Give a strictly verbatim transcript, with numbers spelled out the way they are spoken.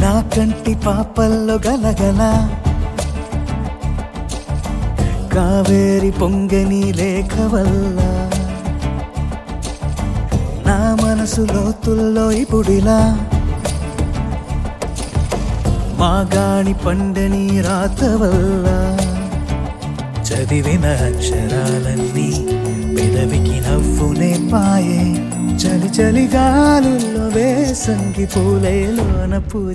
నా కంటి పాపల్లో గలగల కావేరి పొంగని లేఖ వల్ల నా మనసు లోతుల్లో ఇప్పుడిలా మాగాణి పండని రాత వల్ల చదివిన అక్షరాలన్నీ పెదవికి నవ్వునే పాయే చలి చలి గాలుల్లో వేసంగి పూలేలోన పూ